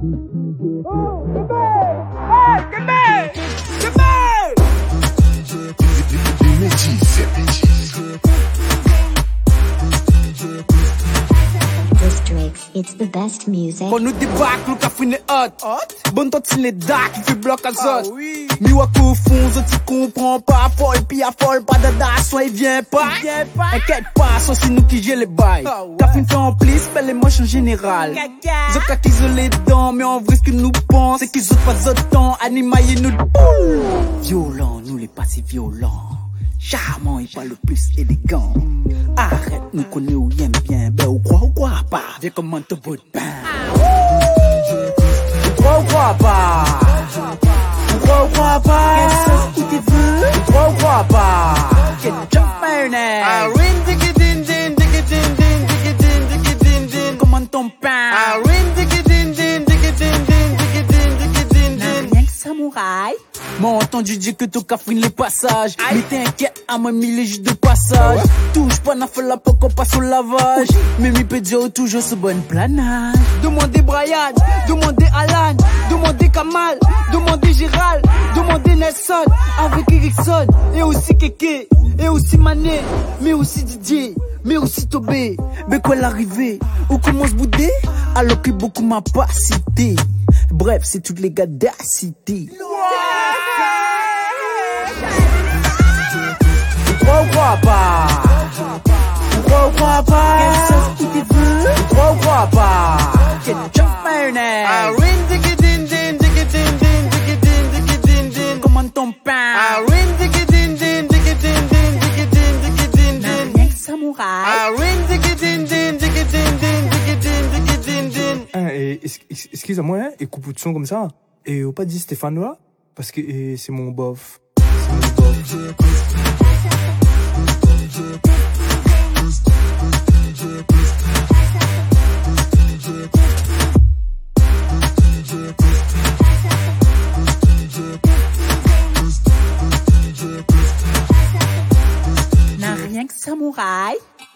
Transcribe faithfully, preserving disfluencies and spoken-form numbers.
Oh, hey, Kébé! Kébé! District, it's the best music. Bon nous débarque, nous qu'a fouine hot. Bon tant il est dark, il fait bloc à zot. Mi wa qu'au fond, zot il comprend pas. Folle, puis à folle, pas dada, soit il vient pas. Inquiète pas, soit c'est nous qui gère les bails. Qu'a fouine fait en plis, fait les moches en général. Zot qu'a qu'isolé dedans, mais en vrai ce que nous pense, c'est qu'ils ont pas zot temps, animaillé nous. Violent, nous les pas si violents. Charmant et pas le plus élégant. Arrête, nous connaît où y'aime bien. Ben, ou crois ou crois pas. Viens comment te bout de pain. Ou crois ou crois pas. Ou crois ou crois pas. Quelle sauce qui te veut. Ou crois ou crois pas. Quel jump man. Ah, rin, diggy, din, din, diggy, din, din, diggy, din, diggy, din, din. Comment ton pain. Ah, rin, diggy, din, din, diggy, din, din, diggy, din, diggy, din, din. Rien que samouraï. M'ont entendu dire que ton cafouine les passages. Mais t'inquiète, à moi mis les jus de passage. Touche pas, n'a fait la peau qu'on passe au lavage. Mais mi peut dire toujours ce bon planage. Demandez Brian, demandez Alan, demandez Kamal, demandez Gérald, demandez Nelson, avec Erickson, et aussi Keke, et aussi Mané, mais aussi Didier, mais aussi Tobé. Mais quoi l'arrivée, où commence bouder, alors que beaucoup m'a pas cité. Bref, c'est toutes les gars de la cité. Ou crois ou crois pas. Ou crois ou crois pas. Quelle sauce qui te veut. Ou crois ou crois pas. Quel jump mayonnaise. Ah, rin, diggy, din, din, diggy, din, din, diggy, din, diggy, din, din. Comment ton pain. Ah, rin, diggy, din, din, diggy, din, din, diggy, din, diggy, din, din. Rien que samouraï. Ah, rin, diggy, din, din, diggy, din, din, diggy, din, diggy, din, din. Ah, et, ex- excuse-moi, hein, et coupe de son comme ça. Et on pas dit Stéphane là, parce que et, c'est mon bof. C'est mon bof. N'a rien que samouraï.